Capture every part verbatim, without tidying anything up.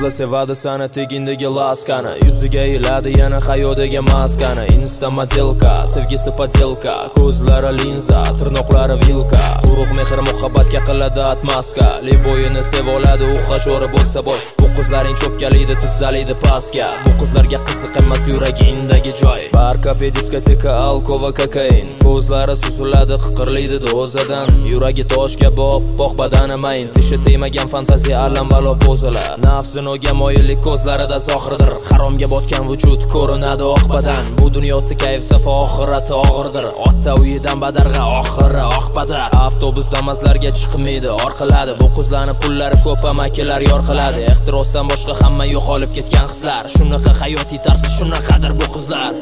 qizlar sevadi sani tegindagi laskani, yuziga iladi yana hayodagi maskani. Insta modelka, sevgisi podelka, ko'zlari linza, tirnoqlari vilka, quruq mehr muhabbatga qiladi atmaska. Liboyini sevoladi u xashori bo'lsa boy. Bu qizlaring cho'kkaliydi, tizzalaydi pastga. Bu qizlarga qiziq emas yuragingdagi joy. Bar, kafe, diskoteka, alkova, kokain. Ko'zlari susiladi, qiqirlaydi dozadan. Yuragi toshga bop-bop badani mayin. Tishi tegmagan fantaziya alam balo pozalar. Nafsinoga moyillik ko'zlarida zohirdir. Haromga botgan vujud ko'rinadi oq badan. Bu dunyosi kayf safo, oxirati og'irdir. Ota uyidan badarg'a oxiri oq badar. Avtobus damaslarga chiqmaydi, orqaladi. Bu qizlarning pullari ko'p, amakilar yorqiladi. Ehtirosdan boshqa hamma yo'qolib ketgan qizlar. Shunaqa hayotiy tarzi, shunaqadir bu qizlar.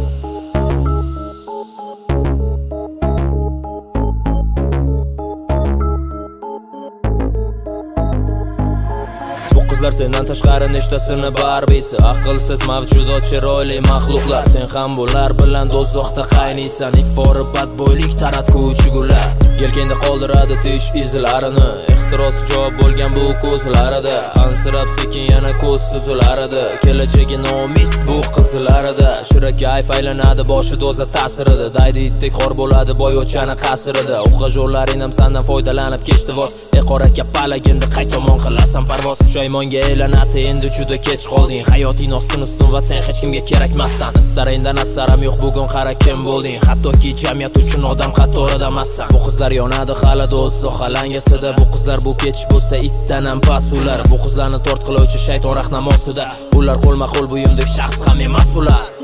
Qizlar sendan tashqari nechtasini barbisi, aqlsiz mavjudot, chiroyli maxluqlar. Sen ham bular bilan do'zaxda qaynaysan, ifori badbo'ylik taratguvchi gullar. Yelkangda qoldiradi tish izlarini, ehtiros javob bo'lgan bu ko'zlarida. Qansirab sekin yana ko'z suzilarida, kelajagi noumid bu qizlarida. Shirakayf aylanadi boshi doza ta'sirida, daydi itdek xor bo'ladi boy o'chani qasrida. O'qajolaring ham sandan foydalanib kechdi voz. E qora kapalagingda qay tomon qilasan parvoz? Pushaymon aylanadi endi juda kech qolding. Hayoting ostin ustun va sen hech kimga kerakmassan. Istaringdan asaram yo'q bugun qara kim bo'lding. Hattoki jamiyat uchun odam qatorida emassan. Bu qizlar yonadi hali do'st halangasida. Bu qizlar bu kech bo'lsa itdan ham past ular. Bu qizlarni tort qiluvchi shayton rahnamosida. Ular qo'lma qo'l buyumdek shaxs ham emas ular.